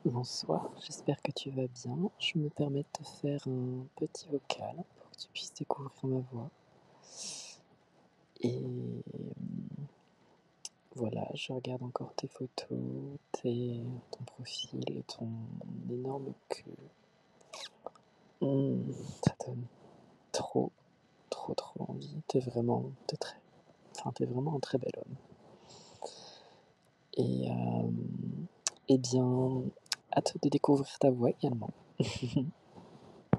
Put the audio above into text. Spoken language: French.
Bonsoir, j'espère que tu vas bien. Je me permets de te faire un petit vocal pour que tu puisses découvrir ma voix. Et voilà, je regarde encore tes photos, ton profil, ton énorme queue. Ça donne trop, trop, trop envie. T'es vraiment un très bel homme. Et bien, hâte de découvrir ta voix également.